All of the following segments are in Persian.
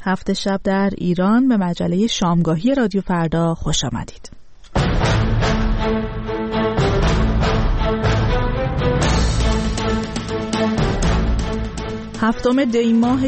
هفت شب در ایران به مجله شامگاهی رادیو فردا خوش آمدید. هفتم دی ماه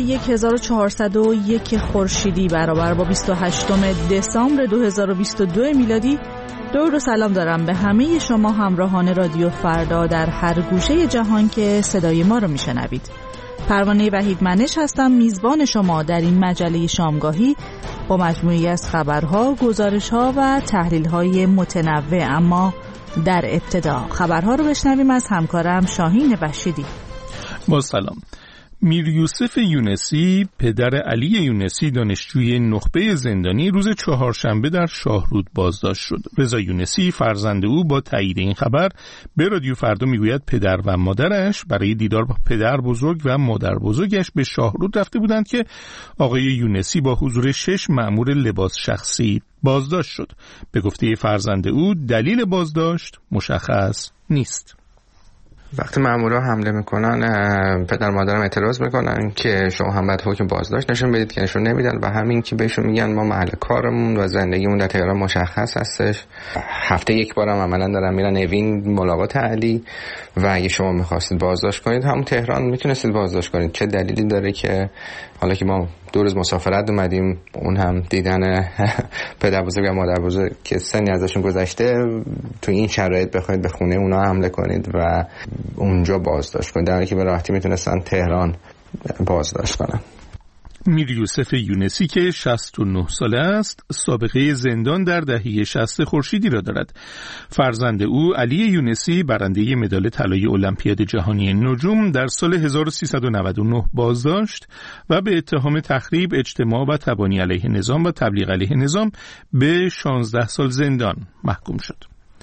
1401 خورشیدی برابر با 28 دسامبر 2022 میلادی. درود و سلام دارم به همه شما همراهان رادیو فردا در هر گوشه جهان که صدای ما رو میشنوید. پروانه وحید منش هستم، میزبان شما در این مجله شامگاهی با مجموعی از خبرها، گزارشها و تحلیل‌های متنوع. اما در ابتدا خبرها رو بشنویم از همکارم شاهین بشیری. با سلام. میر یوسف یونسی، پدر علی یونسی دانشجوی نخبه زندانی، روز چهارشنبه در شاهرود بازداشت شد. رضا یونسی فرزند او با تایید این خبر به رادیو فردا میگوید پدر و مادرش برای دیدار با پدر بزرگ و مادر بزرگش به شاهرود رفته بودند که آقای یونسی با حضور 6 مأمور لباس شخصی بازداشت شد. به گفته فرزند او دلیل بازداشت مشخص نیست. وقتی مامورا حمله میکنن پدر مادرم اعتراض میکنن که شما هم باید حکم بازداشت نشون بدید که نشون نمیدن و همین که بهشون میگن ما محل کارمون و زندگیمون در تهران مشخص هستش. هفته یک بارم عملا دارن میرن اوین ملاقات علی و اگه شما میخواستید بازداشت کنید هم تهران میتونستید بازداشت کنید. چه دلیلی داره که حالا که ما 2 روز مسافرت اومدیم اون هم دیدن پدر بزرگ و مادر بزرگ که سنی ازشون گذشته تو این شرایط بخواید به خونه اونا حمله کنید و اونجا بازداشت کنید، در حالی که به راحتی میتونستن تهران بازداشت کنن. میر یوسف یونسی که 69 ساله است، سابقه زندان در دهه 60 خورشیدی را دارد. فرزند او علی یونسی برنده مدال طلای المپیاد جهانی نجوم در سال 1399 بازداشت و به اتهام تخریب اجتماع و تبانی علیه نظام و تبلیغ علیه نظام به 16 سال زندان محکوم شد.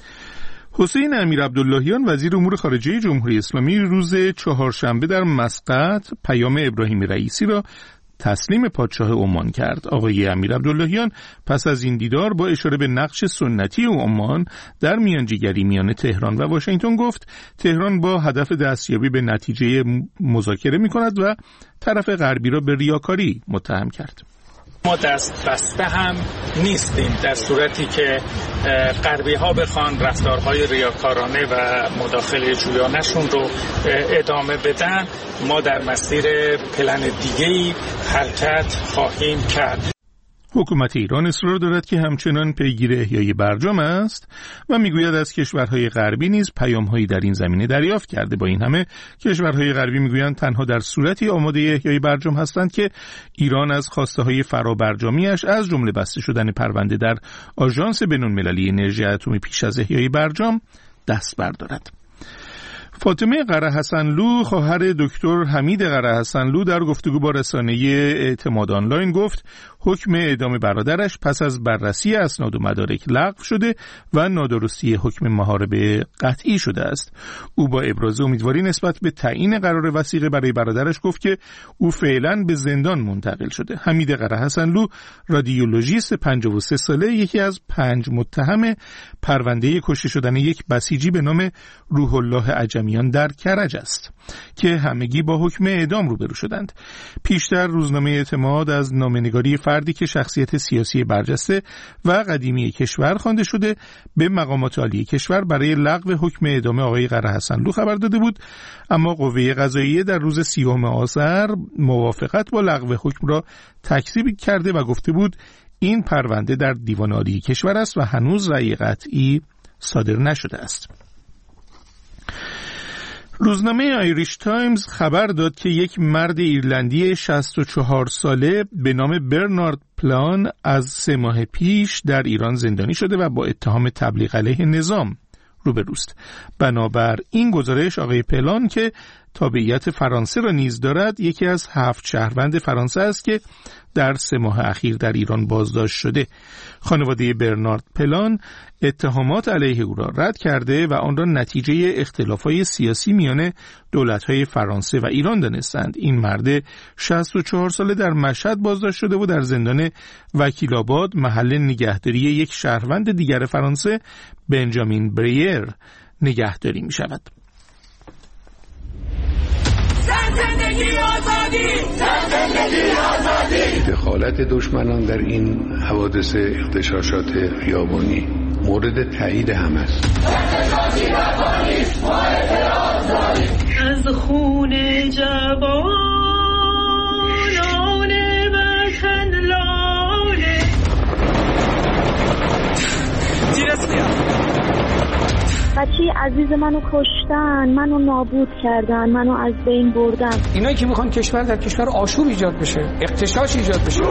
حسین امیر عبداللهیان وزیر امور خارجه جمهوری اسلامی روز چهارشنبه در مسقط پیام ابراهیم رئیسی را تسلیم پادشاه عمان کرد. آقای امیر عبداللهیان پس از این دیدار با اشاره به نقش سنتی عمان در میانجیگری میان تهران و واشنگتن گفت تهران با هدف دستیابی به نتیجه مذاکره می‌کند و طرف غربی را به ریاکاری متهم کرد. ما دست بسته هم نیستیم در صورتی که غربی ها بخوان رفتارهای ریاکارانه و مداخله جویانشون رو ادامه بدن. ما در مسیر پلن دیگه‌ای حرکت خواهیم کرد. حکومت ایران اصرار دارد که همچنان پیگیر احیای برجام است و میگوید از کشورهای غربی نیز پیام‌هایی در این زمینه دریافت کرده. با این همه کشورهای غربی میگویند تنها در صورتی آماده احیای برجام هستند که ایران از خواسته‌های فرابرجامی‌اش از جمله بسته شدن پرونده در آژانس بین‌المللی انرژی اتمی پیش از احیای برجام دست بردارد. فاطمه قره‌حسنلو خواهر دکتر حمید قره‌حسنلو در گفتگو با رسانه اعتماد آنلاین گفت حکم اعدام برادرش پس از بررسی اسناد و مدارک لغو شده و نادرستی حکم محاربه قطعی شده است. او با ابراز امیدواری نسبت به تعیین قرار وثیقه برای برادرش گفت که او فعلا به زندان منتقل شده. حمید قره‌حسنلو رادیولوژیست 53 ساله یکی از 5 متهم پرونده کشته شدن یک بسیجی به نام روح الله عجمیان در کرج است که همگی با حکم اعدام روبرو شدند. پیشتر روزنامه اعتماد از نامه‌نگاری فردی که شخصیت سیاسی برجسته و قدیمی کشور خوانده شده به مقامات عالی کشور برای لغو حکم اعدام آقای قره‌حسنلو خبر داده بود، اما قوه قضاییه در روز 30 آذر موافقت با لغو حکم را تکذیب کرده و گفته بود این پرونده در دیوان عالی کشور است و هنوز رأی قطعی صادر نشده است. روزنامه آیریش تایمز خبر داد که یک مرد ایرلندی 64 ساله به نام برنارد پلان از 3 ماه پیش در ایران زندانی شده و با اتهام تبلیغ علیه نظام روبروست. بنابر این گزارش آقای پلان که تابعیت فرانسه را نیز دارد یکی از 7 شهروند فرانسه است که در 3 ماه اخیر در ایران بازداشت شده. خانواده برنارد پلان اتهامات علیه او را رد کرده و آن را نتیجه اختلافات سیاسی میان دولت‌های فرانسه و ایران دانستند. این مرد 64 ساله در مشهد بازداشت شده و در زندان وکیل آباد محل نگهداری یک شهروند دیگر فرانسه بنجامین بریر نگهداری می شود. زندگی آزادی، زندگی آزادی. دخالت دشمنان در این حوادث اغتشاشات خیابانی مورد تایید هم است. از خون جوانان وطن لاله بچه عزیز منو کشتن، منو نابود کردن، منو از بین بردن. اینایی که میخوان کشور در کشور آشوب ایجاد بشه، اغتشاش ایجاد بشه.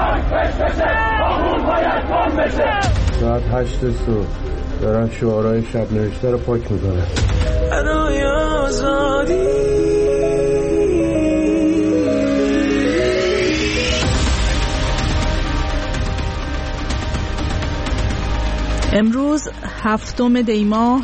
ساعت 8 صبح دارن شعارهای شب نوشته رو پاک میکنن. برای آزادی. امروز 7 دی ماه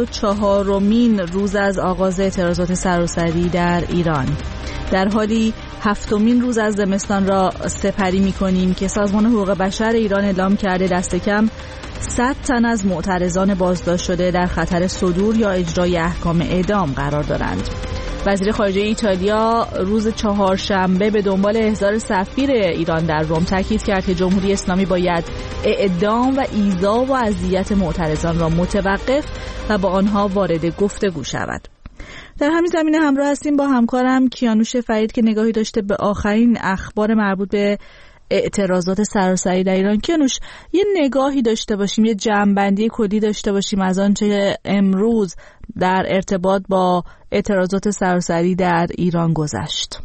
104مین روز از آغاز اعتراضات سراسری در ایران. در حالی 7مین روز از زمستان را سپری می‌کنیم که سازمان حقوق بشر ایران اعلام کرده دست کم 100 تن از معترضان بازداشت شده در خطر صدور یا اجرای احکام اعدام قرار دارند. وزیر خارجه ایتالیا روز چهارشنبه به دنبال احضار سفیر ایران در روم تاکید کرد که جمهوری اسلامی باید اعدام و ایذا و اذیت معترضان را متوقف و با آنها وارد گفتگو شود. در همین زمینه همراه هستیم با همکارم کیانوش فرید که نگاهی داشته به آخرین اخبار مربوط به اعتراضات سراسری در ایران. کیانوش، یه نگاهی داشته باشیم، یه جمع‌بندی کلی داشته باشیم از آنچه امروز در ارتباط با اعتراضات سراسری در ایران گذشت.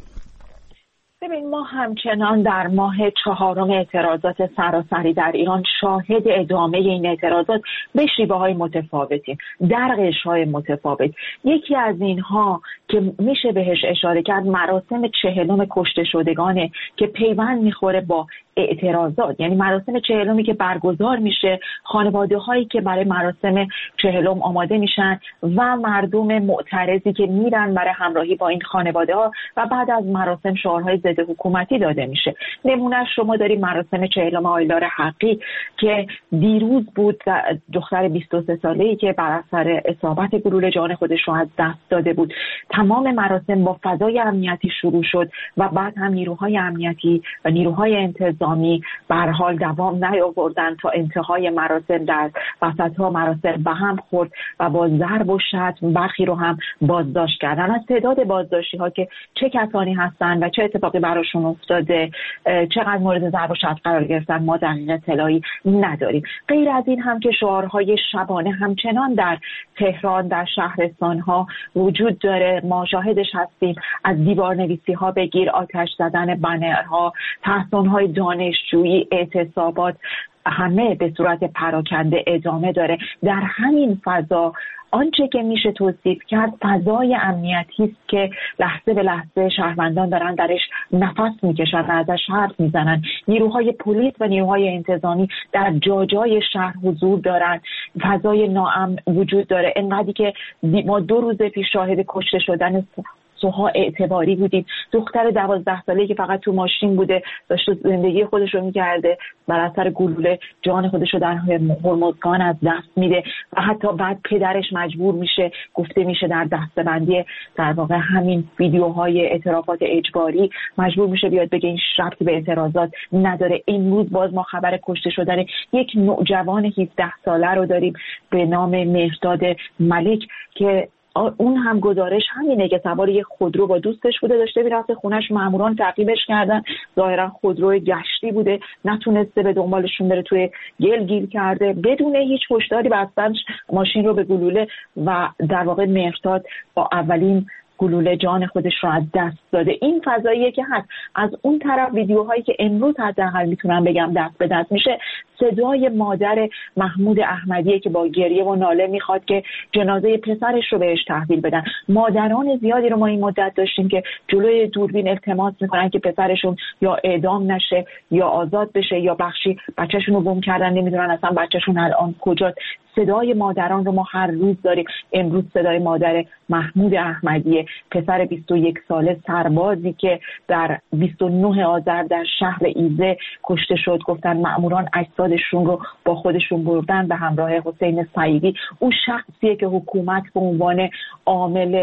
ببین، ما همچنان در ماه 4 اعتراضات سراسری در ایران شاهد ادامه این اعتراضات به شیوه‌های متفاوتیم، در قشرهای متفاوت. یکی از اینها که میشه بهش اشاره کرد مراسم 40 کشته شدگانه که پیوند میخوره با اعتراضات، یعنی مراسم 40 که برگزار میشه، خانواده هایی که برای مراسم 40 آماده میشن و مردم معترضی که میرن برای همراهی با این خانواده ها و بعد از مراسم شعارهای ضد حکومتی داده میشه. نمونهش شما داری مراسم 40 آیلار حقی که دیروز بود، دختر 23 ساله‌ای که بر اثر اصابت گلوله جان خودش رو از دست داده بود. تمام مراسم با فضای امنیتی شروع شد و بعد هم نیروهای امنیتی و نیروهای انتظامی به هر حال دوام نیاوردن تا انتهای مراسم. در وسط‌ها مراسم به هم خورد و با ضرب و شتم برخی رو هم بازداشت کردن. از تعداد بازداشتی‌ها که چه کسانی هستن و چه اتفاقی براشون افتاده، چقدر مورد ضرب و شتم قرار گرفتن، ما دقیق اطلاعی نداریم. غیر از این هم که شعارهای شبانه همچنان در تهران، در شهرستان‌ها وجود داره. ما شاهدش هستیم، از دیوارنویسی‌ها بگیر آتش زدن بنرها، تحصیل‌های دانشجویی، اعتصابات، همه به صورت پراکنده ادامه داره. در همین فضا آنچه که میشه توصیف کرد فضای امنیتی است که لحظه به لحظه شهروندان دارن درش نفس میکشن و ازش حرف میزنن. نیروهای پلیس و نیروهای انتظامی در جاجای شهر حضور دارن. فضای ناامن وجود داره. اینقدری که ما 2 روز پیش شاهد کشته شدن سوها اعتباری بودیم، دختر 12 ساله‌ای که فقط تو ماشین بوده داشته زندگی خودش رو می‌کرده، بر اثر گلوله جان خودش رو در هرمزگان از دست میده و حتی بعد پدرش مجبور میشه، گفته میشه در دسته‌بندی در واقع همین ویدیوهای اعترافات اجباری مجبور میشه بیاد بگه این ربطی به اعتراضات نداره. امروز باز ما خبر کشته شدن یک نوجوان 17 ساله رو داریم به نام مهرداد ملک که اون هم گزارش همینه که سوار یک خودرو با دوستش بوده، داشته میرفته خونش، ماموران تعقیبش کردن، ظاهرا خودرو گشتی بوده، نتونسته به دنبالشون بره، توی گل گیر کرده، بدون هیچ هشداری بستن ماشین رو به گلوله و در واقع مهرداد با اولین گلوله جان خودش رو از دست داده. این فضاییه که هست. از اون طرف ویدیوهایی که امروز حداقل میتونم بگم دست به دست میشه، صدای مادر محمود احمدیه که با گریه و ناله میخواد که جنازه پسرش رو بهش تحویل بدن. مادران زیادی رو ما این مدت داشتیم که جلوی دوربین التماس میکنن که پسرشون یا اعدام نشه یا آزاد بشه یا بخشی بچه‌شون رو گم کردن، نمیدونن اصلا بچه‌شون الان کجاست. صدای مادران رو ما هر روز داریم. امروز صدای مادر محمود احمدیه، پسر 21 ساله سربازی که در 29 آذر در شهر ایزه کشته شد. گفتن مأموران اجسادشون رو با خودشون بردن به همراه حسین سعیدی. اون شخصیه که حکومت به عنوان عامل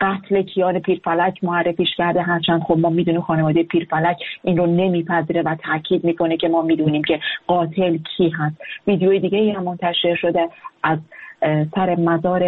قتل کیان پیرفلک معرفیش کرده، هرچند خب ما میدونیم خانواده پیرفلک این رو نمیپذیره و تاکید میکنه که ما میدونیم که قاتل کی هست. ویدیوی دیگه ای هم منتشر شده از سر مزار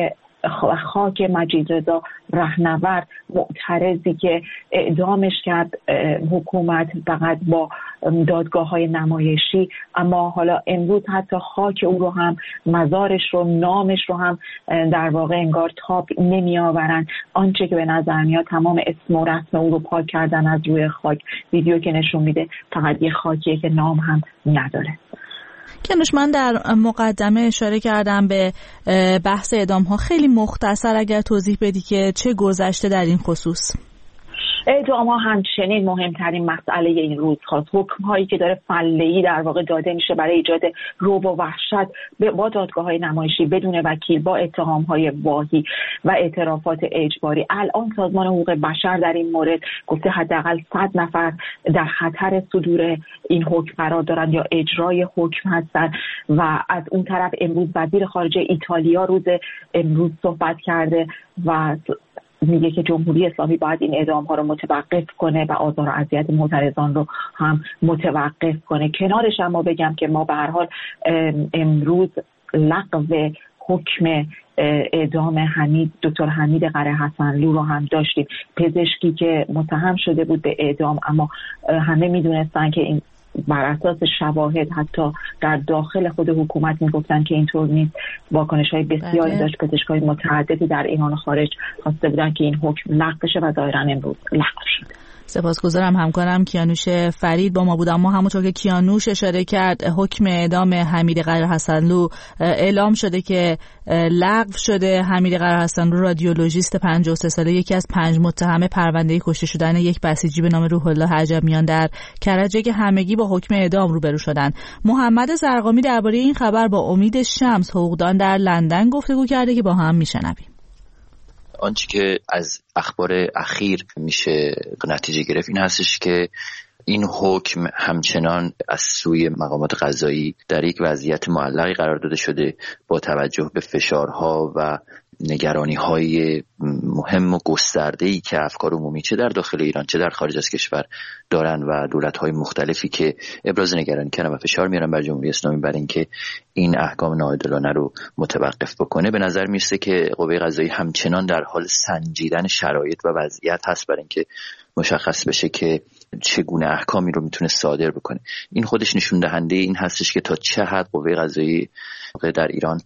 خاک مجیدرضا رهنورد، معترضی که اعدامش کرد حکومت فقط با دادگاه‌های نمایشی، اما حالا امروز حتی خاک او رو هم، مزارش رو، نامش رو هم در واقع انگار تاب نمی آورن. آنچه که به نظر میاد تمام اسم و رسم او رو پاک کردن از روی خاک. ویدیو که نشون میده فقط یه خاکیه که نام هم نداره. کیانوش، من در مقدمه اشاره کردم به بحث اعدام ها. خیلی مختصر اگر توضیح بدی که چه گذشته در این خصوص؟ اعدام ها همچنین مهمترین مسئله این روز هاست. حکم هایی که داره فله‌ای در واقع داده میشه برای ایجاد رعب و وحشت با دادگاه های نمایشی بدون وکیل، با اتهام های واهی و اعترافات اجباری. الان سازمان حقوق بشر در این مورد گفته حداقل 100 نفر در خطر صدور این حکم قرار دارند یا اجرای حکم هستند. و از اون طرف امروز وزیر خارجه ایتالیا روز امروز صحبت کرده و میگه که جمهوری اسلامی باید این اعدام ها رو متوقف کنه و آزار و اذیت معترضان رو هم متوقف کنه. کنارش هم ما بگم که ما به هر حال امروز لغو حکم اعدام دکتر حمید قره حسنلو رو هم داشتیم، پزشکی که متهم شده بود به اعدام، اما همه میدونستن که این بر اساس شواهد حتی در داخل خود حکومت میگفتن که اینطور نیست. واکنش‌های بسیاری داشت، پزشکای متعددی در ایران و خارج خواسته بودن که این حکم لغو بشه و ظاهراً امروز لغو شد. سپاسگزارم. همکارم کیانوش فرید با ما بود. اما همونطور که کیانوش اشاره کرد، حکم اعدام حمید قره حسنلو اعلام شده که لغو شده. حمید قره حسنلو رادیولوژیست 53 ساله، یکی از 5 متهم پرونده کشته شدن یک بسیجی به نام روح الله عجمیان در کرجه که همگی با حکم اعدام روبرو شدند. محمد زرقامی درباره این خبر با امید شمس، حقوقدان در لندن، گفتگو کرده که با هم میشنویم. آنچه که از اخبار اخیر میشه نتیجه گرفت این هستش که این حکم همچنان از سوی مقامات قضایی در یک وضعیت معلقی قرار داده شده با توجه به فشارها و نگرانی‌های مهم و گسترده‌ای که افکار عمومی چه در داخل ایران چه در خارج از کشور دارن و دولت‌های مختلفی که ابراز نگرانی کردن و فشار میارن بر جمهوری اسلامی برای اینکه این احکام ناعادلانه رو متوقف بکنه. به نظر میرسه که قوه قضایی همچنان در حال سنجیدن شرایط و وضعیت هست برای اینکه مشخص بشه که چگونه احکامی رو میتونه صادر بکنه. این خودش نشون دهنده این هستش که تا چه حد قوه قضایی در ایران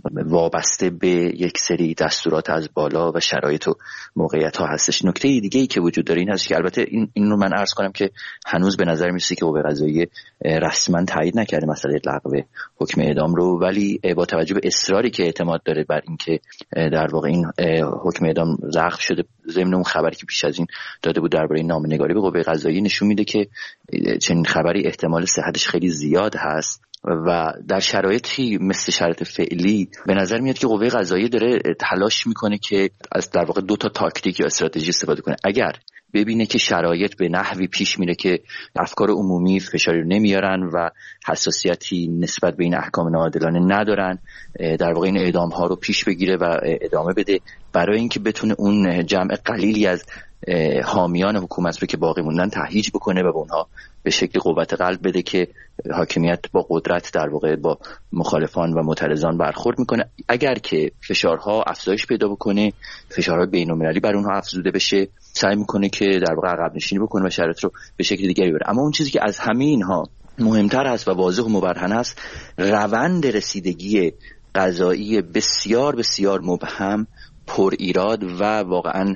وابسته به یک سری دستورات از بالا و شرایط و موقعیت ها هستش. نکته دیگه ای که وجود داره این هست که البته این رو من عرض کنم که هنوز به نظر میرسه که قوه قضاییه رسما تایید نکرده مسئله لغو حکم اعدام رو، ولی با توجه به اصراری که اعتماد داره بر اینکه در واقع این حکم اعدام لغو شده، ضمن اون خبری که پیش از این داده بود درباره نامه‌نگاری به قوه قضاییه نشون میده که چنین خبری احتمال صحتش خیلی زیاد هست و در شرایطی مثل شرایط فعلی به نظر میاد که قوه قضاییه داره تلاش میکنه که از در واقع 2 تا تاکتیک یا استراتژی استفاده کنه. اگر ببینه که شرایط به نحوی پیش میره که افکار عمومی فشاری رو نمیارن و حساسیتی نسبت به این احکام ناعادلانه ندارن، در واقع این اعدام ها رو پیش بگیره و ادامه بده برای اینکه بتونه اون جمع قلیلی از حامیان حکومت رو که باقی موندن تهییج بکنه و به اونها به شکل قوت قلب بده که حاکمیت با قدرت در واقع با مخالفان و معترضان برخورد میکنه. اگر که فشارها افزایش پیدا بکنه، فشارهای بین‌المللی بر اونها افزوده بشه، سعی میکنه که در واقع عقب نشینی بکنه و شرایط رو به شکل دیگری ببره. اما اون چیزی که از همه اینها مهمتر هست و واضح و مبرهن است، روند رسیدگی قضایی بسیار بسیار مبهم، پر ایراد و واقعا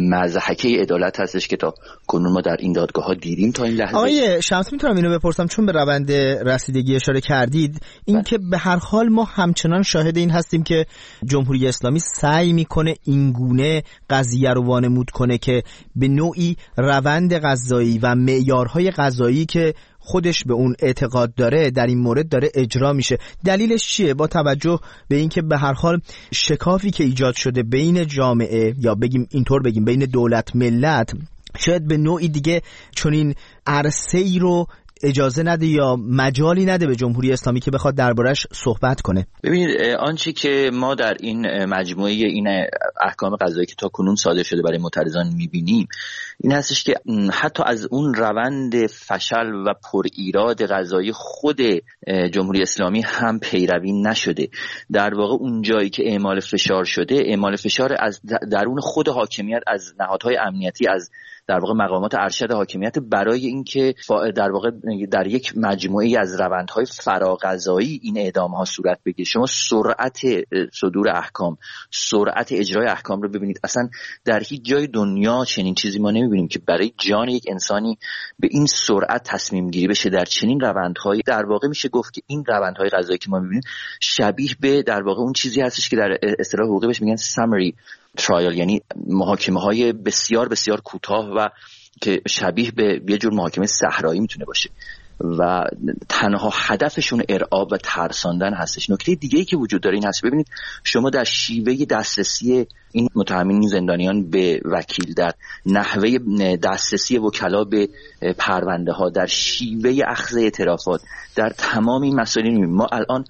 مضحکه عدالت هستش که تا کنون ما در این دادگاه ها دیدیم تا این لحظه. آقای شمس، میتونم اینو بپرسم چون به روند رسیدگی اشاره کردید، این که به هر حال ما همچنان شاهد این هستیم که جمهوری اسلامی سعی میکنه اینگونه قضیه رو وانمود کنه که به نوعی روند قضایی و معیارهای قضایی که خودش به اون اعتقاد داره در این مورد داره اجرا میشه. دلیلش چیه؟ با توجه به اینکه به هر حال شکافی که ایجاد شده بین جامعه یا اینطور بگیم بین دولت ملت شاید به نوعی دیگه چون این عرصه‌ای رو اجازه نده یا مجالی نده به جمهوری اسلامی که بخواد دربارش صحبت کنه؟ ببینید آنچه که ما در این مجموعه این احکام قضایی که تا کنون صادر شده برای معترضان می‌بینیم این هستش که حتی از اون روند فشل و پر ایراد قضایی خود جمهوری اسلامی هم پیروی نشده. در واقع اون جایی که اعمال فشار شده، اعمال فشار از درون خود حاکمیت، از نهادهای امنیتی، از در واقع مقامات ارشد حاکمیت، برای اینکه در واقع در یک مجموعه از روندهای فراقضایی این اعدام‌ها صورت بگیره. شما سرعت صدور احکام، سرعت اجرای احکام رو ببینید. اصلا در هیچ جای دنیا چنین چیزی ما نمی‌بینیم که برای جان یک انسانی به این سرعت تصمیم گیری بشه در چنین روندهایی. در واقع میشه گفت که این روندهای قضایی که ما می‌بینیم شبیه به در واقع اون چیزی هستش که در اصطلاح حقوقی بهش میگن summary trial، یعنی محاکمه‌های بسیار بسیار کوتاه و که شبیه به یه جور محاکمه صحرایی میتونه باشه و تنها هدفشون ارعاب و ترساندن هستش. نکته دیگه‌ای که وجود داره این هست، ببینید شما در شیوه دسترسی این متهمین زندانیان به وکیل، در نحوه دسترسی وکلا به پرونده ها، در شیوه اخذ اعترافات، در تمام این مسائل ما الان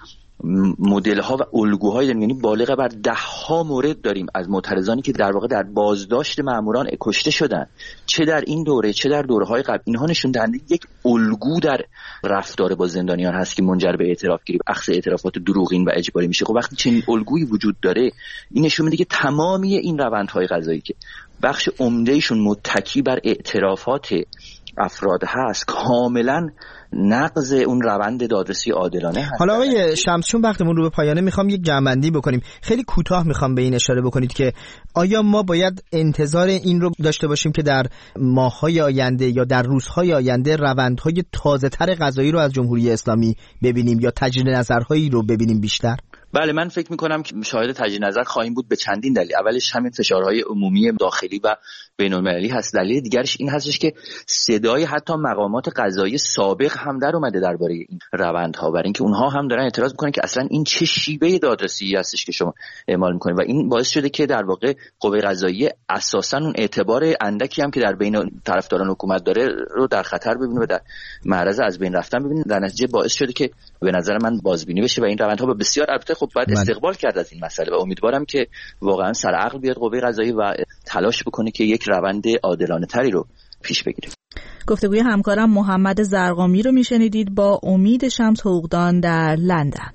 مدل ها و الگوهای داریم، یعنی بالغ بر 10 ها مورد داریم از معترضانی که در واقع در بازداشت ماموران کشته شدن، چه در این دوره چه در دوره‌های قبل. اینها نشون دهنده یک الگو در رفتار با زندانیان هست که منجر به اعتراف گیری، اخذ اعترافات دروغین و اجباری میشه. خب وقتی چنین الگویی وجود داره، این نشون میده که تمامی این روندهای قضایی که بخش عمدهشون متکی بر اعترافات افراد هست، کاملا نقض اون روند دادرسی عادلانه هست. حالا آقای شمس، چون وقتمون رو به پایانه، میخوام یک جمع‌بندی بکنیم. خیلی کوتاه میخوام به این اشاره بکنید که آیا ما باید انتظار این رو داشته باشیم که در ماه‌های آینده یا در روزهای آینده روندهای تازه‌تر قضایی رو از جمهوری اسلامی ببینیم یا تجدید نظرهایی رو ببینیم بیشتر؟ بله، من فکر میکنم که شاهد تجدید نظر خواهیم بود به چندین دلیل. اولش همین فشارهای عمومی داخلی و بین‌المللی هست. دلیل دیگرش این هستش که صدای حتی مقامات قضایی سابق هم در اومده درباره این روندها، برای اینکه اونها هم دارن اعتراض میکنن که اصلا این چه شیوه دادرسی هستش که شما اعمال میکنید و این باعث شده که در واقع قوه قضاییه اساسا اون اعتبار اندکی هم که در بین طرفداران حکومت داره رو در خطر ببینه و در معرض از بین رفتن ببینه. در نتیجه باعث شده که به نظر من بازبینی بشه و این روندها به بسیار البته خب باید استقبال کرد از این مسئله و امیدوارم که واقعا سر عقل بیاد قوه قضاییه و تلاش بکنه که یک روند عادلانه تری رو پیش بگیره. گفتگوی همکارم محمد زرقامی رو میشنیدید با امید شمس حقوقدان در لندن.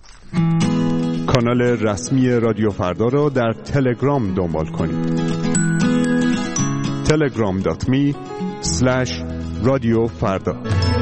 کانال رسمی رادیو فردا رو در تلگرام دنبال کنید. telegram.me/radiofarda.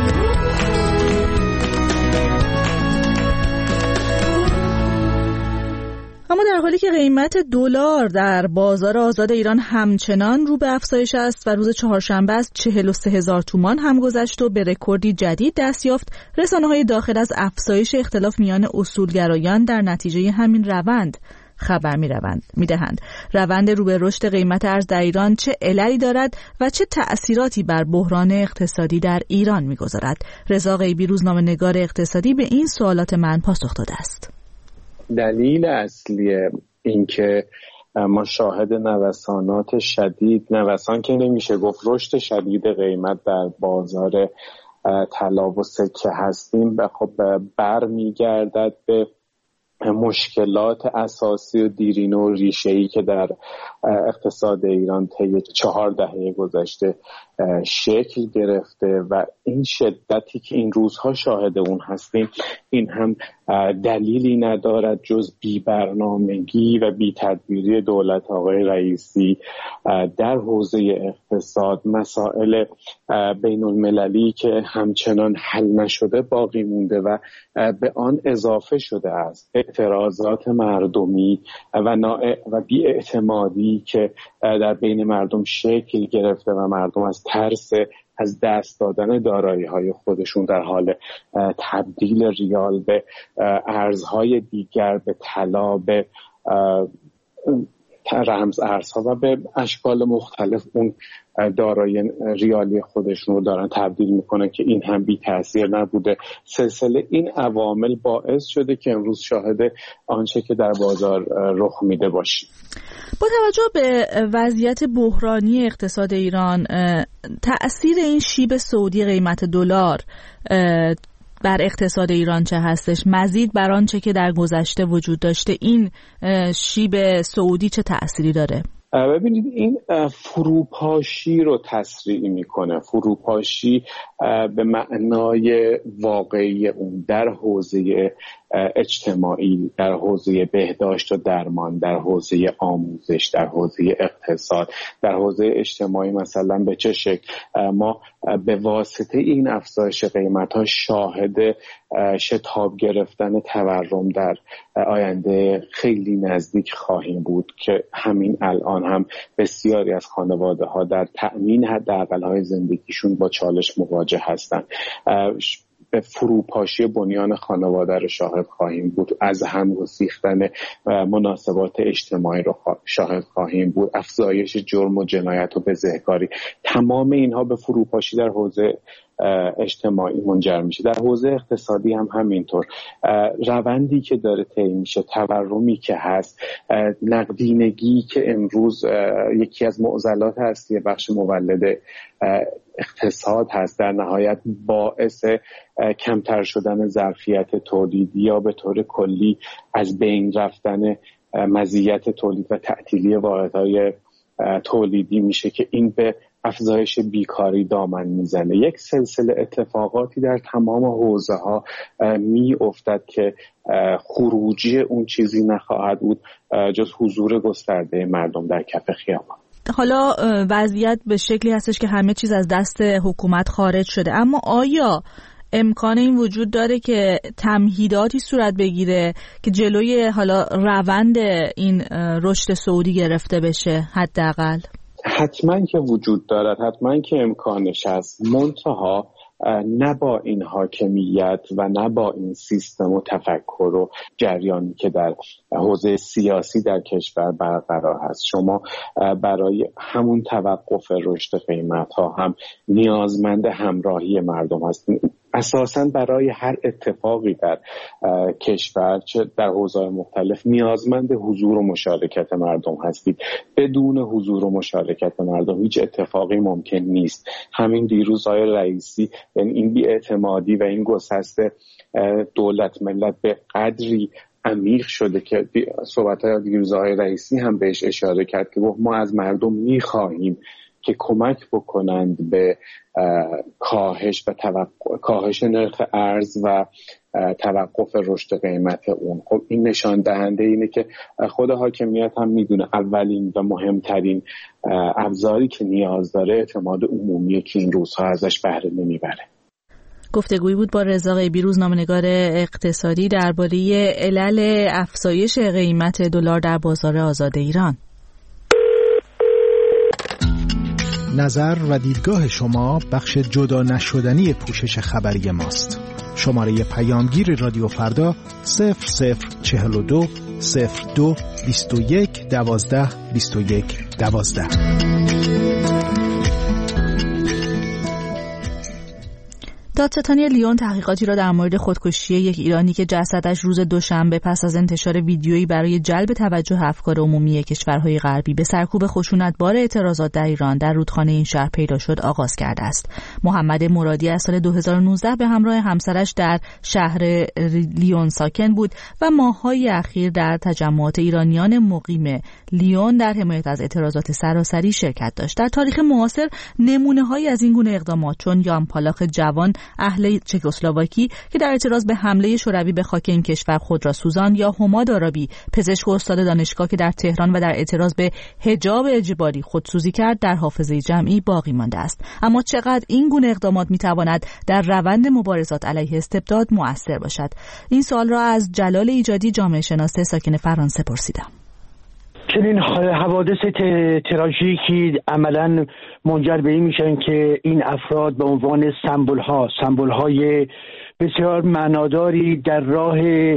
اما در حالی که قیمت دلار در بازار آزاد ایران همچنان رو به افزایش است و روز چهارشنبه از 43,000 تومان هم گذشت و به رکوردی جدید دست یافت، رسانه‌های داخل از افزایش اختلاف میان اصولگرایان در نتیجه همین روند خبر می‌دهند. روند رو به رشد قیمت ارز در ایران چه عللی دارد و چه تأثیراتی بر بحران اقتصادی در ایران می‌گذارد؟ رضا غیبی، روزنامه‌نگار اقتصادی، به این سوالات من پاسخ داده است. دلیل اصلی این که ما شاهد نوسانات شدید، نوسان که نمیشه گفت، رشد شدید قیمت در بازار طلا و سکه هستیم، خب برمیگردد به مشکلات اساسی و دیرینه و ریشه‌ای که در اقتصاد ایران طی 4 دهه گذشته شکل گرفته و این شدتی که این روزها شاهد اون هستیم، این هم دلیلی ندارد جز بی‌برنامگی و بی‌تدبیری دولت آقای رئیسی در حوزه اقتصاد. مسائل بین المللی که همچنان حل نشده باقی مونده و به آن اضافه شده است اعتراضات مردمی و بی‌اعتمادی که در بین مردم شکل گرفته و مردم از ترس از دست دادن دارایی‌های خودشون در حال تبدیل ریال به ارزهای دیگر، به طلا، به رمز ارزها و به اشکال مختلف اون دارایی ریالی خودشون رو دارن تبدیل میکنن که این هم بی تأثیر نبوده. سلسله این عوامل باعث شده که امروز شاهد آنچه که در بازار رخ میده باشیم. با توجه به وضعیت بحرانی اقتصاد ایران، تأثیر این شیب سعودی قیمت دلار بر اقتصاد ایران چه هستش؟ مزید بر آنچه که در گذشته وجود داشته، این شیب سعودی چه تأثیری داره؟ ببینید این فروپاشی رو تسریع میکنه. فروپاشی به معنای واقعی اون در حوزه اجتماعی، در حوزه بهداشت و درمان، در حوزه آموزش، در حوزه اقتصاد. در حوزه اجتماعی مثلا به چه شکل ما به واسطه این افزایش قیمت‌ها شاهد شتاب گرفتن تورم در آینده خیلی نزدیک خواهیم بود که همین الان هم بسیاری از خانواده‌ها در تأمین حداقل‌های زندگیشون با چالش مواجه هستند. به فروپاشی بنیان خانواده رو شاهد خواهیم بود، از هم گسیختن مناسبات اجتماعی رو شاهد خواهیم بود، افزایش جرم و جنایت و بزهکاری. تمام اینها به فروپاشی در حوزه اجتماعی منجر میشه. در حوزه اقتصادی هم همینطور. روندی که داره طی میشه، تورمی که هست، نقدینگی که امروز یکی از معضلات اصلی بخش مولد اقتصاد هست، در نهایت باعث کمتر شدن ظرفیت تولیدی یا به طور کلی از بین رفتن مزیت تولید و تعطیلی واحدهای تولیدی میشه که این به افزایش بیکاری دامن میزنه. یک سلسله اتفاقاتی در تمام حوزه ها می افتد که خروجی اون چیزی نخواهد بود جز حضور گسترده مردم در کف خیابان. حالا وضعیت به شکلی هستش که همه چیز از دست حکومت خارج شده، اما آیا امکان این وجود داره که تمهیداتی صورت بگیره که جلوی حالا روند این رشد سعودی گرفته بشه؟ حداقل حتما که وجود دارد، حتما که امکانش هست، منتها نه با این حاکمیت و نه با این سیستم و تفکر و جریانی که در حوزه سیاسی در کشور برقرار هست. شما برای همون توقف رشد قیمت‌ها هم نیازمند همراهی مردم هستید. اساساً برای هر اتفاقی در کشور چه در حوزه‌های مختلف نیازمند حضور و مشارکت مردم هستید. بدون حضور و مشارکت مردم هیچ اتفاقی ممکن نیست. همین دیروز آقای رئیسی، یعنی این بی‌اعتمادی و این گسست دولت ملت به قدری عمیق شده که صحبت‌های دیروز آقای رئیسی هم بهش اشاره کرد که ما از مردم می‌خواهیم که کمک بکنند به کاهش نرخ ارز و توقف رشد قیمت اون. خب این نشان دهنده اینه که خود حاکمیت هم میدونه اولین و مهمترین ابزاری که نیاز داره اعتماد عمومیه که این روزها ازش بهره نمیبره. گفتگویی بود با رضا غیبی، روزنامه‌نگار اقتصادی، درباره علل افزایش قیمت دلار در بازار آزاد ایران. نظر و دیدگاه شما بخش جدا نشدنی پوشش خبری ماست. شماره پیامگیر رادیو فردا 0042 02 21 12 21 12. دادستانی لیون تحقیقاتی را در مورد خودکشی یک ایرانی که جسدش روز دوشنبه پس از انتشار ویدیویی برای جلب توجه افکار عمومی کشورهای غربی به سرکوب خشونتبار اعتراضات در ایران در رودخانه این شهر پیدا شد آغاز کرده است. محمد مرادی از سال 2019 به همراه همسرش در شهر لیون ساکن بود و ماه‌های اخیر در تجمعات ایرانیان مقیم لیون در حمایت از اعتراضات سراسری شرکت داشت. در تاریخ معاصر نمونه‌هایی از این گونه اقدامات چون یان پالاخ جوان اهل چکسلواکی که در اعتراض به حمله شوروی به خاک این کشور خود را سوزاند، یا هما دارابی پزشک و استاد دانشگاه که در تهران و در اعتراض به حجاب اجباری خودسوزی کرد، در حافظه جمعی باقی مانده است. اما چقدر این گونه اقدامات میتواند در روند مبارزات علیه استبداد مؤثر باشد؟ این سوال را از جلال ایجادی، جامعه شناس ساکن فرانسه پرسیدم. چنین حوادث تراژیکی عملاً منجر به این میشن که این افراد به عنوان سمبول‌های بسیار معناداری در راه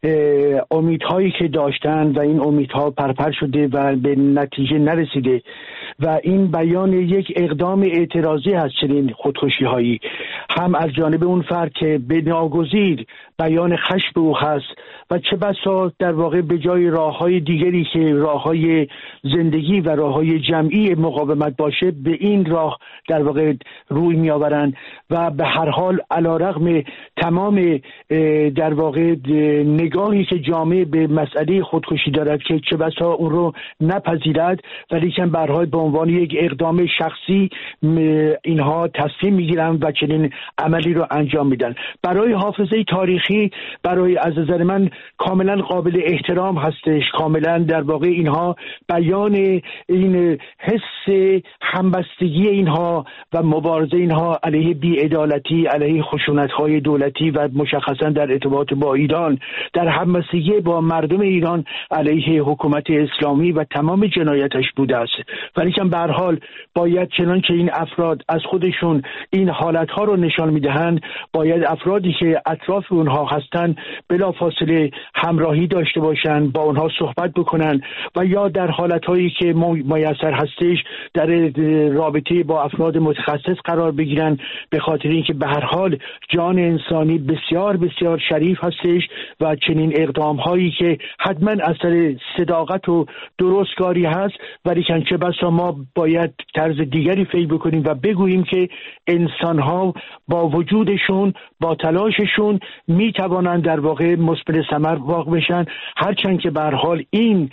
امیدهایی که داشتن و این امیدها پرپر شده و به نتیجه نرسیده و این بیان یک اقدام اعتراضی هست چنین خودکشی هایی، هم از جانب اون فرد که به ناگزیر بیان خشم او هست و چه بسا در واقع به جای راههای دیگری که راههای زندگی و راههای جمعی مقاومت باشه به این راه در واقع روی می آورند و به هر حال علیرغم تمام در واقع نگاهی که جامعه به مسئله خودکشی دارد که چه بسا اون رو نپذیرد، ولی که به هر حال به عنوان یک اقدام شخصی اینها تصمیم میگیرن و چنین عملی رو انجام میدن. برای حافظه تاریخی، برای از نظر من کاملا قابل احترام هستش، کاملا در واقع اینها بیان این حس همبستگی اینها و مبارزه اینها علیه بی‌عدالتی، علیه خشونت‌های دولتی و مشخصا در ارتباط با ایران، در همبستگی با مردم ایران علیه حکومت اسلامی و تمام جنایتش بوده است. ولی که به هر حال باید چنانچه این افراد از خودشون این حالت‌ها رو نشان میدهند، باید افرادی که اطراف اونها هستند بلافاصله همراهی داشته باشند، با اونها صحبت بکنن و یا در حالت‌هایی که میسر هستش در رابطه با افراد متخصص قرار بگیرن، به خاطر اینکه به هر حال جان انسانی بسیار بسیار شریف هستش و چنین اقدام‌هایی که حتما اثر صداقت و درستکاری هست، ولی چه بسا ما باید طرز دیگری فکر بکنیم و بگوییم که انسان‌ها با وجودشون، با تلاششون میتوانند در واقع مثمر ثمر واقع بشن، هرچند که به هر حال این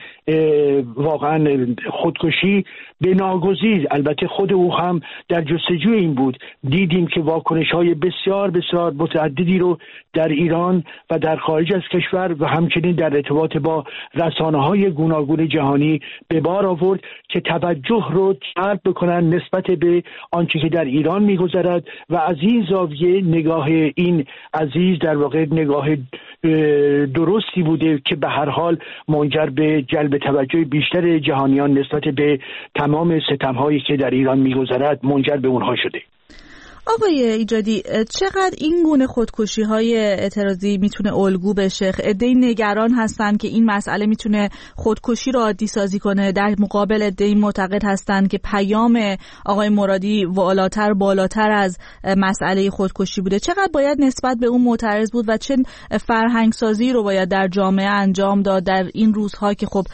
واقعا خودکشی به ناگزیر، البته خود او هم در جستجوی این بود. دیدیم که واکنش‌های بسیار بسیار متعددی رو در ایران و در خارج از کشور و همچنین در ارتباط با رسانه‌های گوناگون جهانی به بار آورد که توجه رو جلب بکنن نسبت به آنچه که در ایران می‌گذرد و از این زاویه نگاه این عزیز در واقع نگاه درستی بوده که به هر حال منجر به جلب توجه بیشتر جهانیان نسبت به تمام ستم‌هایی که در ایران می‌گذرد منجر به اونها شده. آقای ایجادی، چقدر این گونه خودکشی‌های اعتراضی میتونه الگو بشه؟ عده‌ای نگران هستن که این مسئله میتونه خودکشی رو عادی سازی کنه، در مقابل عده‌ای معتقد هستن که پیام آقای مرادی بالاتر از مسئله خودکشی بوده. چقدر باید نسبت به اون معترض بود و چه فرهنگسازی رو باید در جامعه انجام داد در این روزها که خب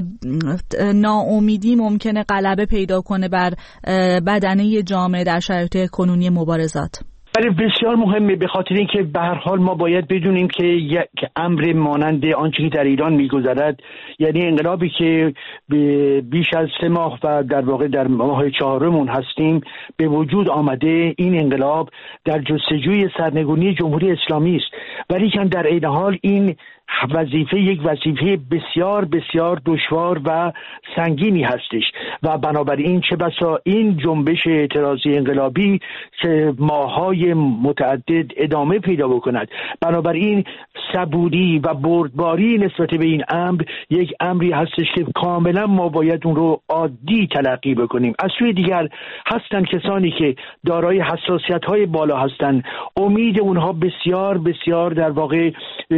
ناامیدی ممکنه غلبه پیدا کنه بر بدنه جامعه در شرایط کنونی مبارزات؟ ولی بسیار مهمه، به خاطر اینکه به هر حال ما باید بدونیم که یک امر مانند آنچه که در ایران میگذرد، یعنی انقلابی که بیش از 3 ماه و در واقع در ماه 4 هستیم به وجود آمده، این انقلاب در جستجوی سرنگونی جمهوری اسلامی است، ولی که در عین حال این یک وظیفه بسیار بسیار دشوار و سنگینی هستش و بنابراین چه بسا این جنبش اعتراضی انقلابی که ماه‌های متعدد ادامه پیدا بکند، بنابراین صبوری و بردباری نسبت به این امر یک امری هستش که کاملا ما باید اون رو عادی تلقی بکنیم. از سوی دیگر هستن کسانی که دارای حساسیت‌های بالا هستن، امید اونها بسیار بسیار در واقع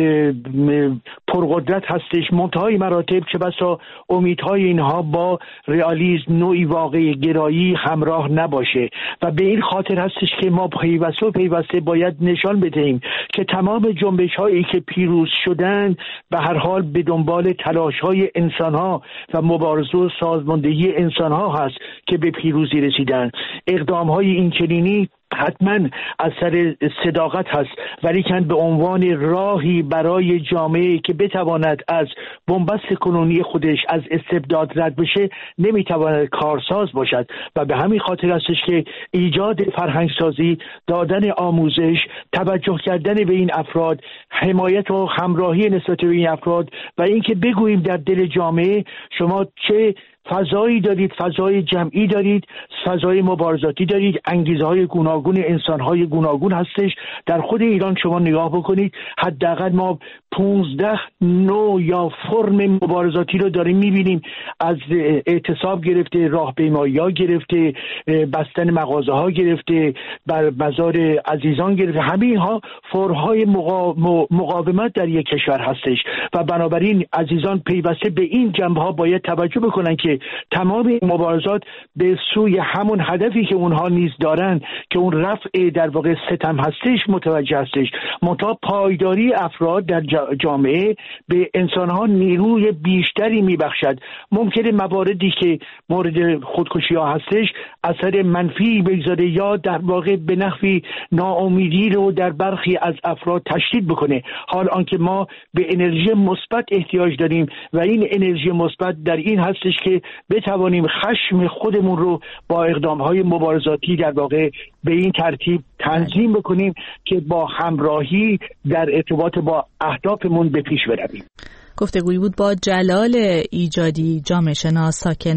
پرقدرت هستش، منتهای مراتب چه بسا امیدهای اینها با رئالیسم، نوعی واقعی گرایی همراه نباشه و به این خاطر هستش که ما پیوسته باید نشان بدهیم که تمام جنبش هایی که پیروز شدن به هر حال به دنبال تلاش های انسان ها و مبارزه و سازماندهی انسان ها هست که به پیروزی رسیدن. اقدام های این چنینی حتما اثر صداقت هست، ولی کن به عنوان راهی برای جامعه که بتواند از بنبست کنونی خودش از استبداد رد بشه نمیتواند کارساز باشد و به همین خاطر هستش که ایجاد فرهنگسازی، دادن آموزش، توجه کردن به این افراد، حمایت و همراهی نسبت به این افراد و اینکه بگوییم در دل جامعه شما چه فضایی دارید، فضای جمعی دارید، فضای مبارزاتی دارید، انگیزه‌های گوناگون انسان‌های گوناگون هستش. در خود ایران شما نگاه بکنید، حداقل ما 15 نوع یا فرم مبارزاتی رو داریم می‌بینیم، از اعتصاب گرفته، راهپیمایی‌ها گرفته، بستن مغازه‌ها گرفته، بر بازار عزیزان گرفته، همه اینها فرم‌های مقاومت در یک کشور هستش و بنابراین عزیزان پیوسته به این جنبه‌ها باید توجه بکنن که تمام این مبارزات به سوی همون هدفی که اونها نیز دارن که اون رفع در واقع ستم هستش متوجه هستش. منتها پایداری افراد در جامعه به انسانها نیروی بیشتری میبخشد. ممکنه مواردی که مورد خودکشی ها هستش اثر منفی بگذاره یا در واقع به نحوی ناامیدی رو در برخی از افراد تشدید بکنه، حال آنکه ما به انرژی مثبت احتیاج داریم و این انرژی مثبت در این هستش که بتوانیم خشم خودمون رو با اقدام‌های مبارزاتی در واقع به این ترتیب تنظیم بکنیم که با همراهی در ارتباط با اهدافمون به پیش برویم. گفتگویی بود با جلال ایجادی، جامعه شناس ساکن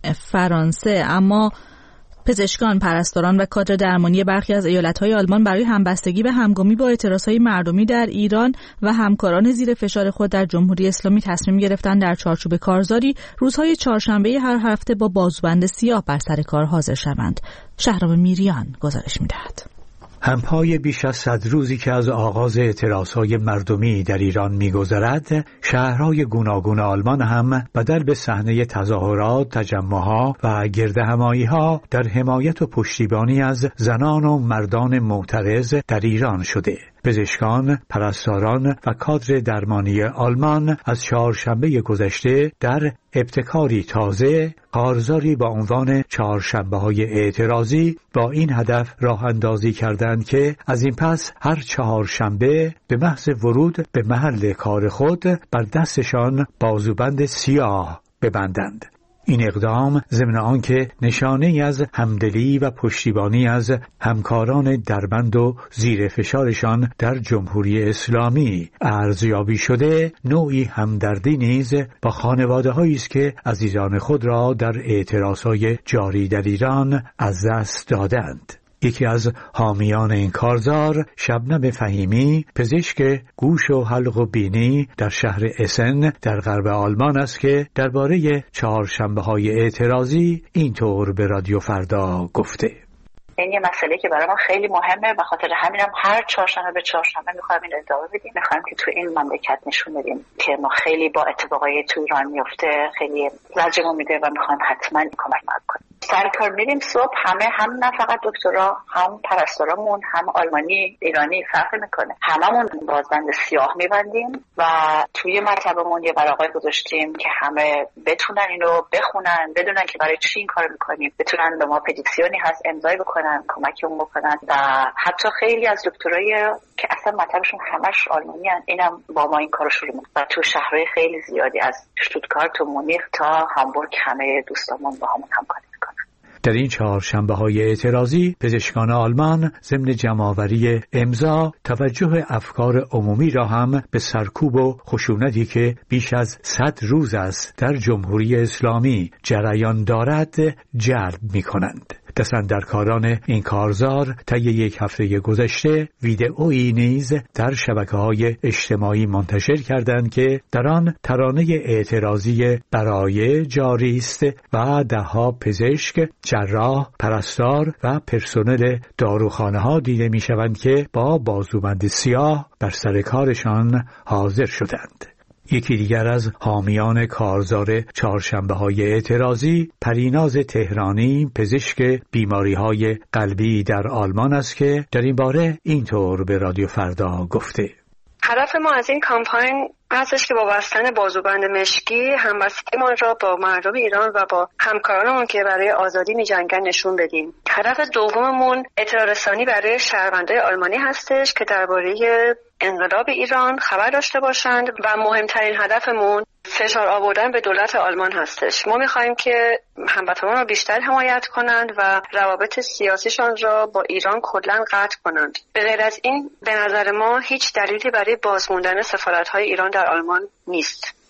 فرانسه. اما پزشکان، پرستاران و کادر درمانی برخی از ایالت‌های آلمان برای همبستگی و همگامی با اعتراضهای مردمی در ایران و همکاران زیر فشار خود در جمهوری اسلامی تصمیم گرفتند در چارچوب کارزاری روزهای چهارشنبه هر هفته با بازوبند سیاه بر سر کار حاضر شوند. شهرام میریان گزارش می‌دهد. همپای بیش از 100 روزی که از آغاز اعتراضهای مردمی در ایران می‌گذرد، شهرهای گوناگون آلمان هم بدل به صحنه تظاهرات، تجمعها و گردهمایی‌ها در حمایت و پشتیبانی از زنان و مردان معترض در ایران شده. پزشکان، پرستاران و کادر درمانی آلمان از چهارشنبه گذشته در ابتکاری تازه کارزاری با عنوان چهارشنبه‌های اعتراضی با این هدف راه اندازی کردند که از این پس هر چهارشنبه به محض ورود به محل کار خود بر دستشان بازوبند سیاه ببندند. این اقدام ضمن آنکه نشانه‌ای از همدلی و پشتیبانی از همکاران دربند و زیر فشارشان در جمهوری اسلامی ارزیابی شده، نوعی همدردی نیز با خانواده‌هایی است که عزیزان خود را در اعتراضهای جاری در ایران از دست دادند. یکی از حامیان این کارزار، شبنم فهیمی، پزشک گوش و حلق و بینی در شهر اسن در غرب آلمان است که درباره چهارشنبه‌های اعتراضی اینطور به رادیو فردا گفته: این یه مسئله که برای ما خیلی مهمه، به خاطر همینم هر چهارشنبه به چهارشنبه می‌خوایم این ادامه بدیم. می‌خوایم که تو این مملکت نشون بدیم که ما خیلی با اتفاقای تو ایران میفته خیلی زجرمون میده و می‌خوایم حتما کمک کنیم. سر کار میریم صبح، همه هم نه فقط دکترا، هم پرستارامون، هم آلمانی ایرانی فرق میکنه، هممون بازبند سیاه میبندیم و توی مطبمون یه ورقه گذاشتیم که همه بتونن اینو بخونن، بدونن که برای چی این کارو میکنیم، بتونن به ما پدیکسیونی هست امضای بکنن، کمکمون بکنن. و حتی خیلی از دکترای که اصلا مطبشون همش آلمانی ان، اینم با ما این کارو شروع میکنن و تو شهرهای خیلی زیادی از شتوتگارت و مونیخ تا هامبورگ همه دوستامون با همون همکاری میکنن. در این چهارشنبه‌های اعتراضی پزشکان آلمان ضمن جمع‌آوری امضا توجه افکار عمومی را هم به سرکوب و خشونتی که بیش از 100 روز است در جمهوری اسلامی جریان دارد جلب می‌کنند. دستاندرکاران این کارزار طی یک هفته گذشته ویدئویی نیز در شبکه‌های اجتماعی منتشر کردند که در آن ترانه اعتراضی برای جاری است و ده‌ها پزشک، جراح، پرستار و پرسنل داروخانه‌ها دیده می‌شوند که با بازوبند سیاه بر سر کارشان حاضر شدند. یکی دیگر از حامیان کارزار چهارشنبه‌های اعتراضی، پریناز تهرانی، پزشک بیماری‌های قلبی در آلمان است که در این باره اینطور به رادیو فردا گفته: هدف ما از این کامپاین هستش که با بستن بازوبند مشکی همبستگی ما را با مردم ایران و با همکارانمون که برای آزادی می‌جنگن نشون بدیم. هدف دوممون اطلاع رسانی برای شهروندان آلمانی هستش که درباره انقلاب ایران خبر داشته باشند و مهمترین هدفمون فشار آوردن به دولت آلمان هستش. ما می‌خوایم که هموطنان را بیشتر حمایت کنند و روابط سیاسیشان را با ایران کلاً قطع کنند. به غیر از این به نظر ما هیچ دلیلی برای بازموندن سفارت‌های ایران در آلمان نیست.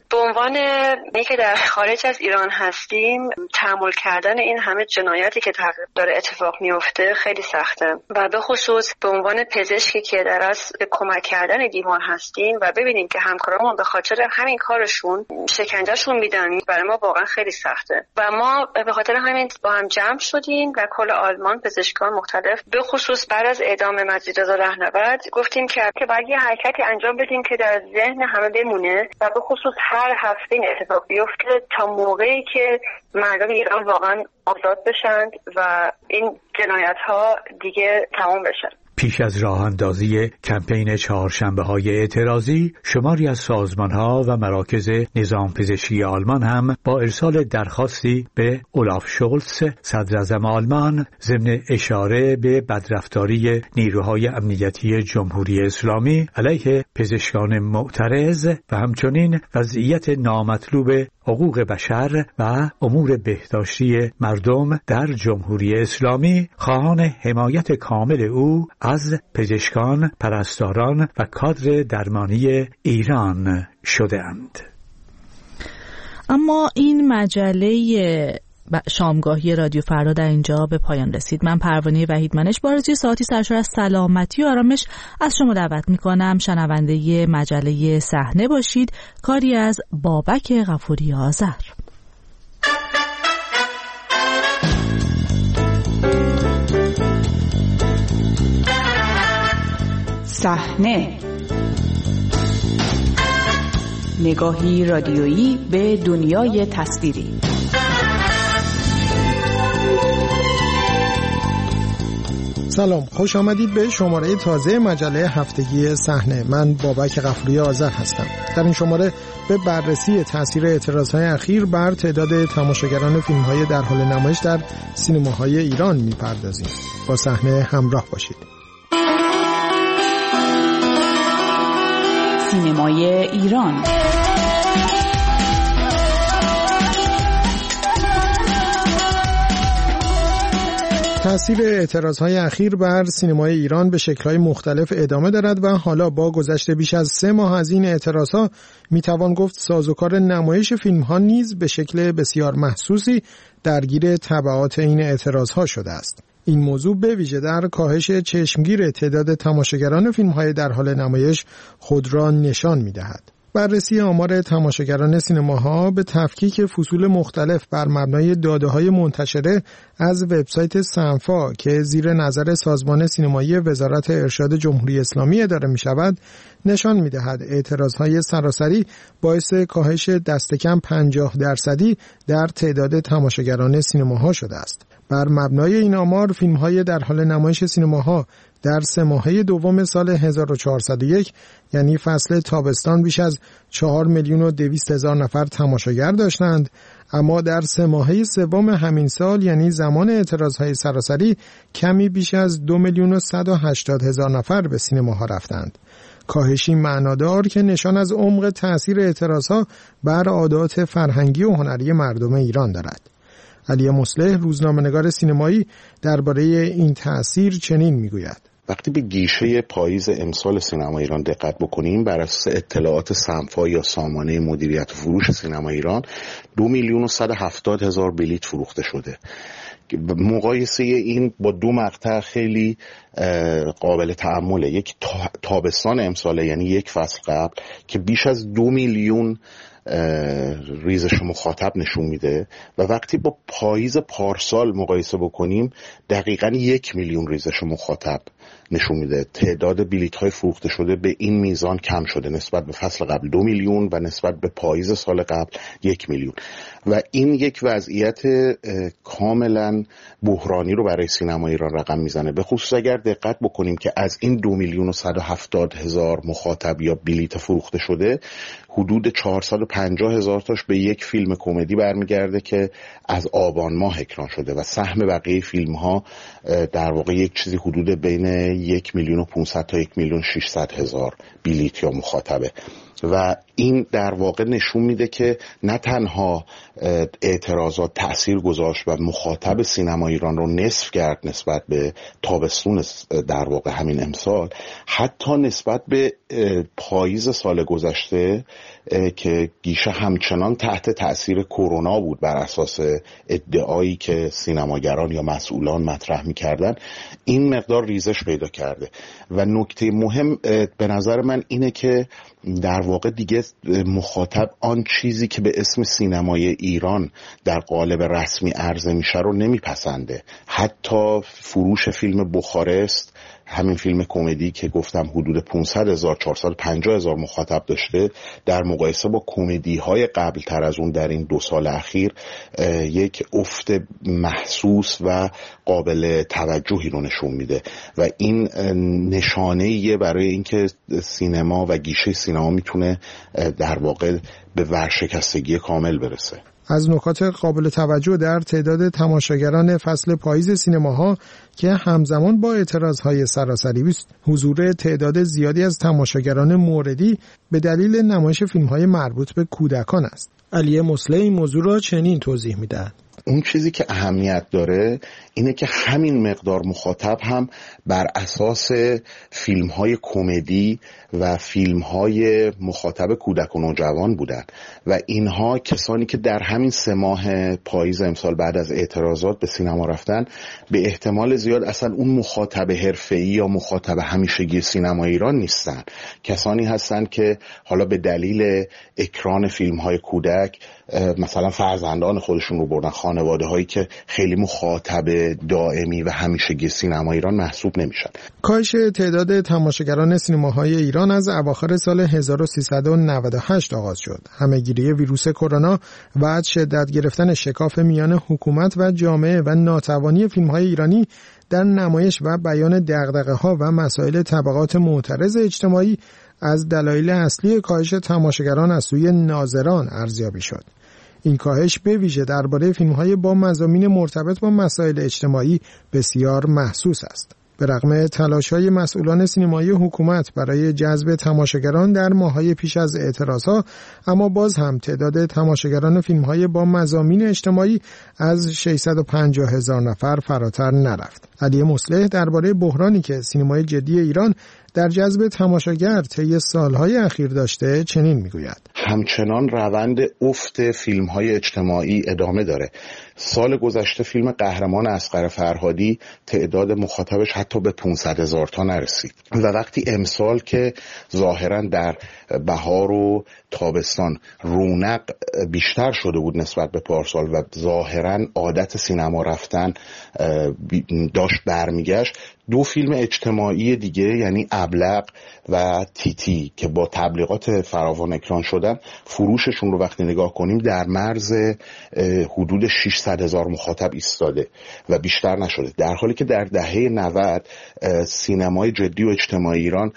به عنوان اینکه در خارج از ایران هستیم، تحمل کردن این همه جنایتی که داره اتفاق میفته خیلی سخته و به خصوص به عنوان پزشکی که در از کمک کردن بیمار هستیم و ببینیم که همکارامون به خاطر همین کارشون شکنجهشون میدن، برای ما واقعا خیلی سخته و ما به خاطر همین با هم جمع شدیم و کل آلمان پزشکان مختلف به خصوص بعد از اعدام مجیدرضا رهنورد گفتیم که باید یه حرکتی انجام بدیم که در ذهن همه بمونه و به خصوص هر هفته این اتفاق بیفته تا موقعی که مردم ایران واقعا آزاد بشن و این جنایت ها دیگه تمام بشن. پیش از راه اندازی کمپین چهارشنبه‌های اعتراضی، شماری از سازمان‌ها و مراکز نظام پزشکی آلمان هم با ارسال درخواستی به اولاف شولتز صدراعظم آلمان ضمن اشاره به بدرفتاری نیروهای امنیتی جمهوری اسلامی علیه پزشکان معترض و همچنین وضعیت نامطلوب حقوق بشر و امور بهداشتی مردم در جمهوری اسلامی خواهان حمایت کامل او از پزشکان، پرستاران و کادر درمانی ایران شده‌اند. اما این مجله شامگاهی رادیو فردا در اینجا به پایان رسید. من پروانه وحیدمنش با آرزوی ساعتی سرشار از سلامتی و آرامش از شما دعوت میکنم شنونده مجله صحنه باشید، کاری از بابک غفوری آذر. صحنه، نگاهی رادیویی به دنیای تصویری. سلام، خوش آمدید به شماره تازه مجله هفتگی صحنه. من بابک غفوری آذر هستم. در این شماره به بررسی تاثیر اعتراضهای اخیر بر تعداد تماشاگران فیلم‌های در حال نمایش در سینماهای ایران می‌پردازیم. با صحنه همراه باشید. سینمای ایران. تأثیر اعتراضهای اخیر بر سینمای ایران به شکل‌های مختلف ادامه دارد و حالا با گذشت بیش از 3 ماه از این اعتراضها میتوان گفت سازوکار نمایش فیلم‌ها نیز به شکل بسیار محسوسی درگیر تبعات این اعتراضها شده است. این موضوع به ویژه در کاهش چشمگیر تعداد تماشاگران فیلم‌های در حال نمایش خود را نشان می‌دهد. بررسی آمار تماشاگران سینماها به تفکیک فصول مختلف بر مبنای داده‌های منتشره از وبسایت سنفا که زیر نظر سازمان سینمایی وزارت ارشاد جمهوری اسلامی اداره می‌شود نشان می‌دهد اعتراضهای سراسری باعث کاهش دست کم 50% در تعداد تماشاگران سینماها شده است. بر مبنای این آمار فیلم‌های در حال نمایش سینماها در 3 ماهه دوم سال 1401 یعنی فصل تابستان بیش از 4,200,000 نفر تماشاگر داشتند، اما در 3 ماهه سوم همین سال یعنی زمان اعتراضهای سراسری کمی بیش از 2,180,000 نفر به سینماها رفتند. کاهشی معنادار که نشان از عمق تأثیر اعتراضها بر عادات فرهنگی و هنری مردم ایران دارد. علی مصلح روزنامه‌نگار سینمایی درباره این تأثیر چنین میگوید: وقتی به گیشه پاییز امسال سینما ایران دقت بکنیم، بر اساس اطلاعات سنفا یا سامانه مدیریت و فروش سینما ایران 2,170,000 بلیت فروخته شده. مقایسه این با 2 مقطع خیلی قابل تأمله. یک تابستان امساله یعنی 1 فصل قبل که بیش از 2 میلیون ریزش مخاطب نشون میده و وقتی با پاییز پارسال مقایسه بکنیم دقیقاً 1 میلیون ریزش مخاطب نشون میده. تعداد بلیط های فروخته شده به این میزان کم شده نسبت به فصل قبل 2 میلیون و نسبت به پاییز سال قبل 1 میلیون و این یک وضعیت کاملا بحرانی رو برای سینما ایران رقم میزنه. به خصوص اگر دقت بکنیم که از این 2,170,000 مخاطب یا بلیط فروخته شده حدود 450,000 تاش به یک فیلم کمدی برمیگرده که از آبان ماه اکران شده و سهم بقیه فیلم ها در واقع یک چیزی حدود بین 1,500,000 تا 1,600,000 بلیط یا مخاطبه. و این در واقع نشون میده که نه تنها اعتراضات تأثیر گذاشت و مخاطب سینما ایران رو نصف کرد نسبت به تابستون در واقع همین امسال، حتی نسبت به پاییز سال گذشته که گیشه همچنان تحت تأثیر کرونا بود بر اساس ادعایی که سینماگران یا مسئولان مطرح میکردن، این مقدار ریزش پیدا کرده. و نکته مهم به نظر من اینه که در واقع دیگه مخاطب آن چیزی که به اسم سینمای ایران در قالب رسمی عرضه میشه رو نمیپسنده. حتی فروش فیلم بخارست، همین فیلم کمدی که گفتم حدود 500,000 450,000 مخاطب داشته، در مقایسه با کمدی های قبل تر از اون در این 2 سال اخیر یک افت محسوس و قابل توجهی رو نشون میده و این نشانه‌ایه برای اینکه سینما و گیشه سینما میتونه در واقع به ورشکستگی کامل برسه. از نکات قابل توجه در تعداد تماشاگران فصل پاییز سینماها که همزمان با اعتراضهای سراسری است، حضور تعداد زیادی از تماشاگران موردی به دلیل نمایش فیلم‌های مربوط به کودکان است. علی مصلح این موضوع را چنین توضیح می‌دهد: اون چیزی که اهمیت داره اینه که همین مقدار مخاطب هم بر اساس فیلم‌های کمدی و فیلم‌های مخاطب کودک و نوجوان بودن و اینها کسانی که در همین 3 ماه پاییز امسال بعد از اعتراضات به سینما رفتن، به احتمال زیاد اصلا اون مخاطب حرفه‌ای یا مخاطب همیشگی سینما ایران نیستن. کسانی هستن که حالا به دلیل اکران فیلم‌های کودک مثلا فرزندان خودشون رو بردن، خانواده هایی که خیلی مخاطب دائمی و همیشگی سینما ایران محسوب نمیشن. کاهش تعداد تماشاگران سینماهای ایران از اواخر سال 1398 آغاز شد. همه‌گیری ویروس کرونا و از شدت گرفتن شکاف میان حکومت و جامعه و ناتوانی فیلم‌های ایرانی در نمایش و بیان دغدغه‌ها و مسائل طبقات معترض اجتماعی از دلایل اصلی کاهش تماشاگران از سوی ناظران ارزیابی شد. این کاهش به ویژه درباره فیلم‌های با مضامین مرتبط با مسائل اجتماعی بسیار محسوس است. به رغم تلاش‌های مسئولان سینمایی حکومت برای جذب تماشاگران در ماه‌های پیش از اعتراضها، اما باز هم تعداد تماشاگران فیلم‌های با مضامین اجتماعی از 650,000 نفر فراتر نرفت. علی مصلح درباره بحرانی که سینمای جدی ایران در جذب تماشاگر طی سالهای اخیر داشته چنین میگوید: همچنان روند افت فیلم‌های اجتماعی ادامه داره. سال گذشته فیلم قهرمان اصغر فرهادی تعداد مخاطبش حتی به 500,000 تا نرسید و وقتی امسال که ظاهراً در بهار و تابستان رونق بیشتر شده بود نسبت به پارسال و ظاهراً عادت سینما رفتن داشت برمیگشت، 2 فیلم اجتماعی دیگه یعنی ابلق و تیتی که با تبلیغات فراوان اکران شدن، فروششون رو وقتی نگاه کنیم در مرز حدود 600,000 مخاطب ایستاده و بیشتر نشده، در حالی که در دهه 90 سینمای جدی و اجتماعی ایران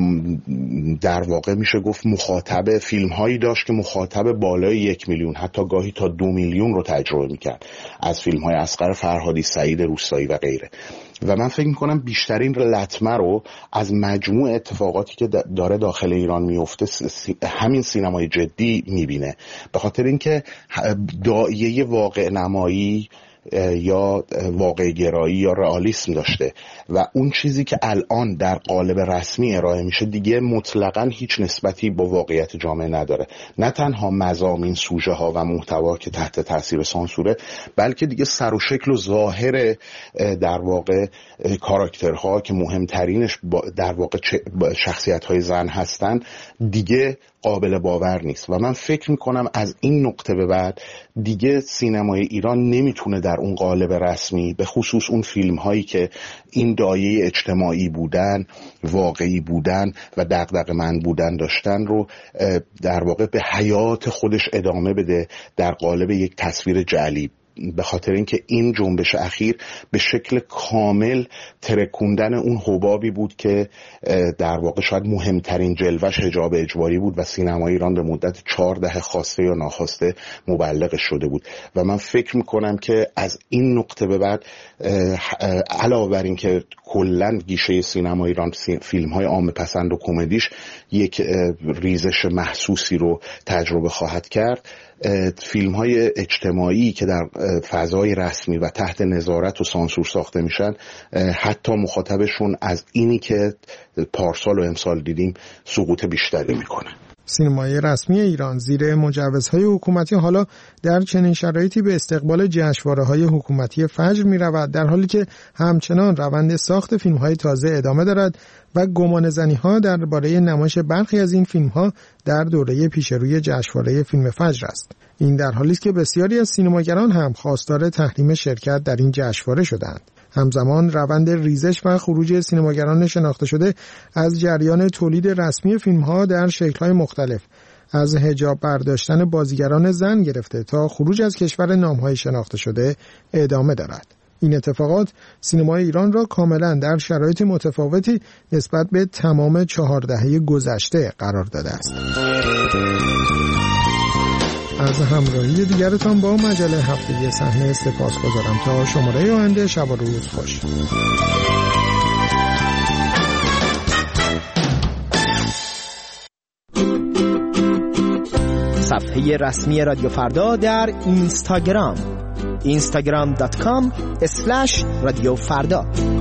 در واقع میشه گفت مخاطب فیلم‌هایی داشت که مخاطب بالای 1 میلیون حتی گاهی تا 2 میلیون رو تجربه میکرد، از فیلم‌های اصغر فرهادی، سعید روستایی و غیره. و من فکر میکنم بیشترین لطمه رو از مجموع اتفاقاتی که داره داخل ایران میفته همین سینمای جدی میبینه، به خاطر اینکه داعیه واقع نمایی یا واقع گرایی یا رئالیسم داشته و اون چیزی که الان در قالب رسمی ارائه میشه دیگه مطلقاً هیچ نسبتی با واقعیت جامعه نداره. نه تنها مضامین، سوژه ها و محتوا که تحت تاثیر سانسوره، بلکه دیگه سر و شکل و ظاهر در واقع کاراکترها که مهمترینش در واقع شخصیت های زن هستن دیگه قابل باور نیست و من فکر میکنم از این نقطه به بعد دیگه سینمای ایران نمیتونه در اون قالب رسمی، به خصوص اون فیلم هایی که این دایره اجتماعی بودن، واقعی بودن و دغدغه‌مند بودن داشتن رو در واقع به حیات خودش ادامه بده در قالب یک تصویر جعلی به خاطر اینکه این جنبش اخیر به شکل کامل ترکوندن اون حبابی بود که در واقع شاید مهمترین جلوش حجاب اجباری بود و سینما ایران به مدت 4 دهه خواسته یا ناخواسته مبلغش شده بود و من فکر میکنم که از این نقطه به بعد علاوه بر این که کلا گیشه سینما ایران فیلم‌های عامه پسند و کمدیش یک ریزش محسوسی رو تجربه خواهد کرد، فیلم‌های اجتماعی که در فضای رسمی و تحت نظارت و سانسور ساخته میشن حتی مخاطبشون از اینی که پارسال و امسال دیدیم سقوط بیشتری میکنه. سینمای رسمی ایران زیر مجوزهای حکومتی حالا در چنین شرایطی به استقبال جشنواره‌های حکومتی فجر می‌رود، در حالی که همچنان روند ساخت فیلم‌های تازه ادامه دارد و گمانه‌زنی‌ها درباره نمایش برخی از این فیلم‌ها در دوره پیشروی جشنواره فیلم فجر است. این در حالی است که بسیاری از سینماگران هم خواستار تحریم شرکت در این جشنواره شدند. همزمان روند ریزش و خروج سینماگران شناخته شده از جریان تولید رسمی فیلم‌ها در شکل‌های مختلف، از حجاب برداشتن بازیگران زن گرفته تا خروج از کشور نام‌های شناخته شده ادامه دارد. این اتفاقات سینمای ایران را کاملا در شرایط متفاوتی نسبت به تمام 4 دهه گذشته قرار داده است. از همراهی دیگرتان با مجله هفتگی صحنه سپاسگزارم. تا شماره آینده، شب و روز خوش. صفحه رسمی رادیو فردا در اینستاگرام instagram.com/رادیو فردا